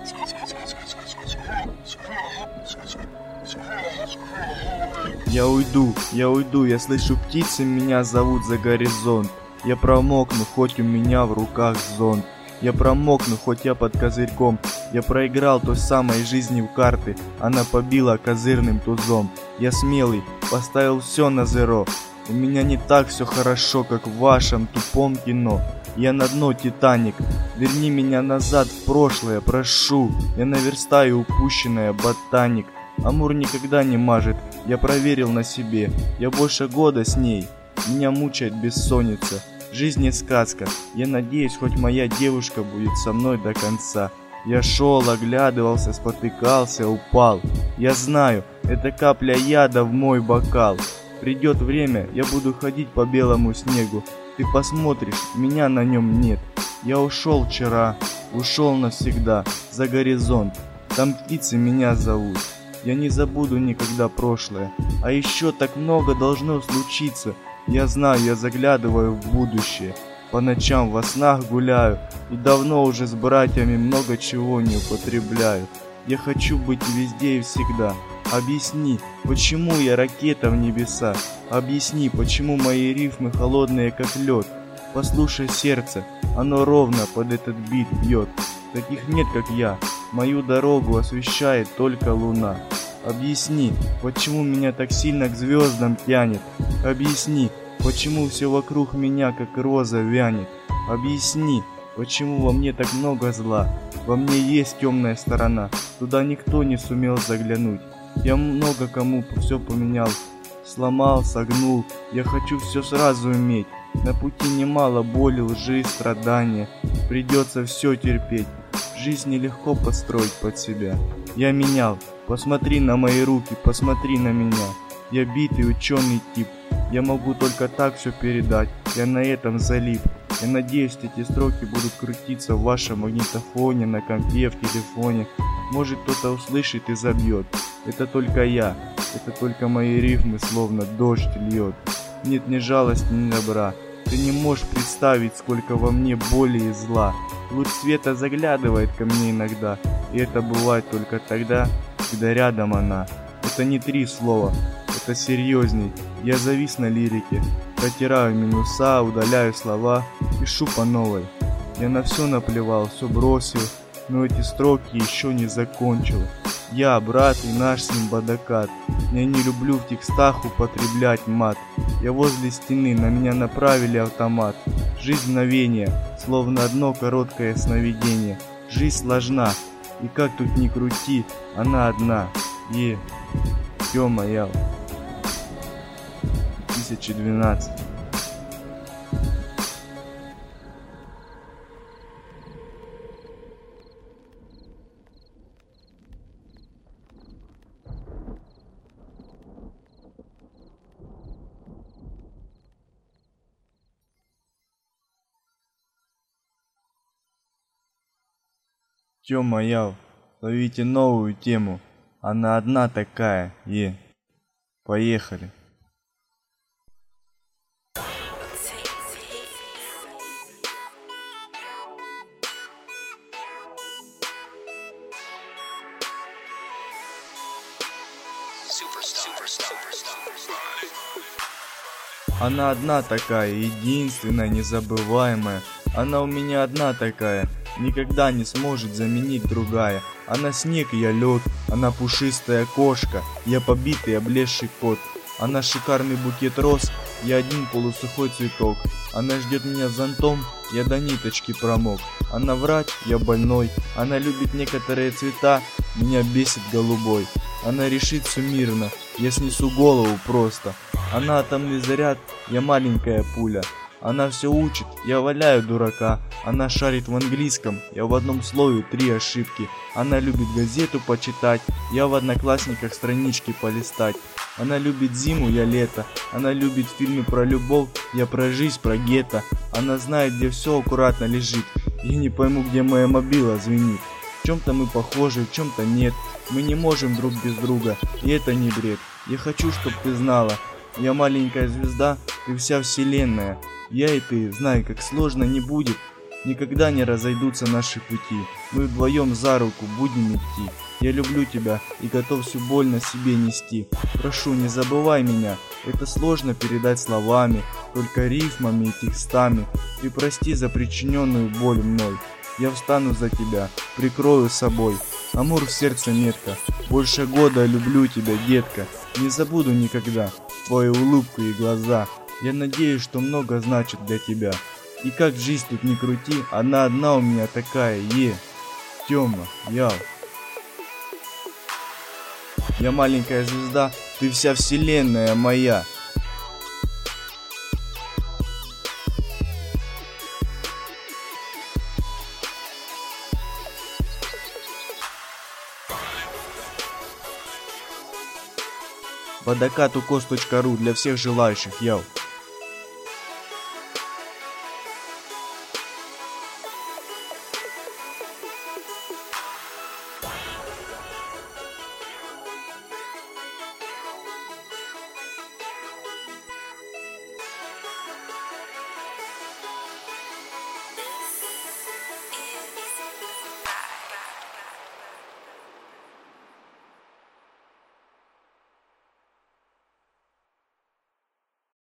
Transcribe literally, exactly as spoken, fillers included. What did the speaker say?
Я уйду, я уйду, я слышу, птицы меня зовут за горизонт. Я промокну, хоть у меня в руках зонт. Я промокну, хоть я под козырьком. Я проиграл той самой жизни в карты. Она побила козырным тузом. Я смелый, поставил все на зеро. У меня не так все хорошо, как в вашем тупом кино. Я на дно, Титаник. Верни меня назад в прошлое, прошу. Я наверстаю упущенное, ботаник. Амур никогда не мажет, я проверил на себе. Я больше года с ней, меня мучает бессонница. Жизнь не сказка, я надеюсь, хоть моя девушка будет со мной до конца. Я шел, оглядывался, спотыкался, упал. Я знаю, это капля яда в мой бокал. Придет время, я буду ходить по белому снегу. Ты посмотришь, меня на нем нет. Я ушел вчера, ушел навсегда, за горизонт. Там птицы меня зовут. Я не забуду никогда прошлое. А еще так много должно случиться. Я знаю, я заглядываю в будущее. По ночам во снах гуляю. И давно уже с братьями много чего не употребляю. Я хочу быть везде и всегда. Объясни, почему я ракета в небеса. Объясни, почему мои рифмы холодные как лед. Послушай сердце, оно ровно под этот бит бьет. Таких нет, как я. Мою дорогу освещает только луна. Объясни, почему меня так сильно к звездам тянет. Объясни, почему все вокруг меня как роза вянет. Объясни, почему во мне так много зла. Во мне есть темная сторона, туда никто не сумел заглянуть. Я много кому все поменял, сломал, согнул. Я хочу все сразу иметь. На пути немало боли, лжи, страдания. Придется все терпеть. Жизнь нелегко построить под себя. Я менял. Посмотри на мои руки, посмотри на меня. Я битый ученый тип. Я могу только так все передать. Я на этом залип. Я надеюсь, эти строки будут крутиться в вашем магнитофоне, на компе, в телефоне. Может, кто-то услышит и забьет. Это только я. Это только мои рифмы, словно дождь льет. Нет ни жалости, ни добра. Ты не можешь представить, сколько во мне боли и зла. Луч света заглядывает ко мне иногда. И это бывает только тогда, когда рядом она. Это не три слова, это серьезней. Я завис на лирике. Протираю минуса, удаляю слова, пишу по новой. Я на все наплевал, все бросил, но эти строки еще не закончил. Я, брат и наш с ним Бадакат. Я не люблю в текстах употреблять мат. Я возле стены, на меня направили автомат. Жизнь мгновение, словно одно короткое сновидение. Жизнь сложна, и как тут ни крути, она одна. Е, ё-моё. две тысячи двенадцать. Ё-моё, ловите новую тему. Она одна такая, е. Поехали. Она одна такая, единственная, незабываемая. Она у меня одна такая, никогда не сможет заменить другая. Она снег, я лед, она пушистая кошка, я побитый, облезший кот. Она шикарный букет роз, я один полусухой цветок. Она ждет меня зонтом, я до ниточки промок. Она врач, я больной, она любит некоторые цвета, меня бесит голубой. Она решит все мирно, я снесу голову просто. Она атомный заряд, я маленькая пуля. Она все учит, я валяю дурака. Она шарит в английском, я в одном слове три ошибки. Она любит газету почитать, я в одноклассниках странички полистать. Она любит зиму, я лето. Она любит фильмы про любовь, я про жизнь, про гетто. Она знает, где все аккуратно лежит. Я не пойму, где моя мобила звенит. В чем-то мы похожи, в чем-то нет. Мы не можем друг без друга, и это не бред. Я хочу, чтоб ты знала, я маленькая звезда, ты вся вселенная. Я и ты, знай, как сложно не будет. Никогда не разойдутся наши пути. Мы вдвоем за руку будем идти. Я люблю тебя и готов всю боль на себе нести. Прошу, не забывай меня. Это сложно передать словами, только рифмами и текстами. Ты прости за причиненную боль мной. Я встану за тебя, прикрою собой. Амур в сердце метка. Больше года люблю тебя, детка. Не забуду никогда твою улыбку и глаза. Я надеюсь, что много значит для тебя. И как жизнь тут не крути, она одна у меня такая, е. Тёма, яу. Я маленькая звезда, ты вся вселенная моя. Водокат укос точка ру для всех желающих, яу.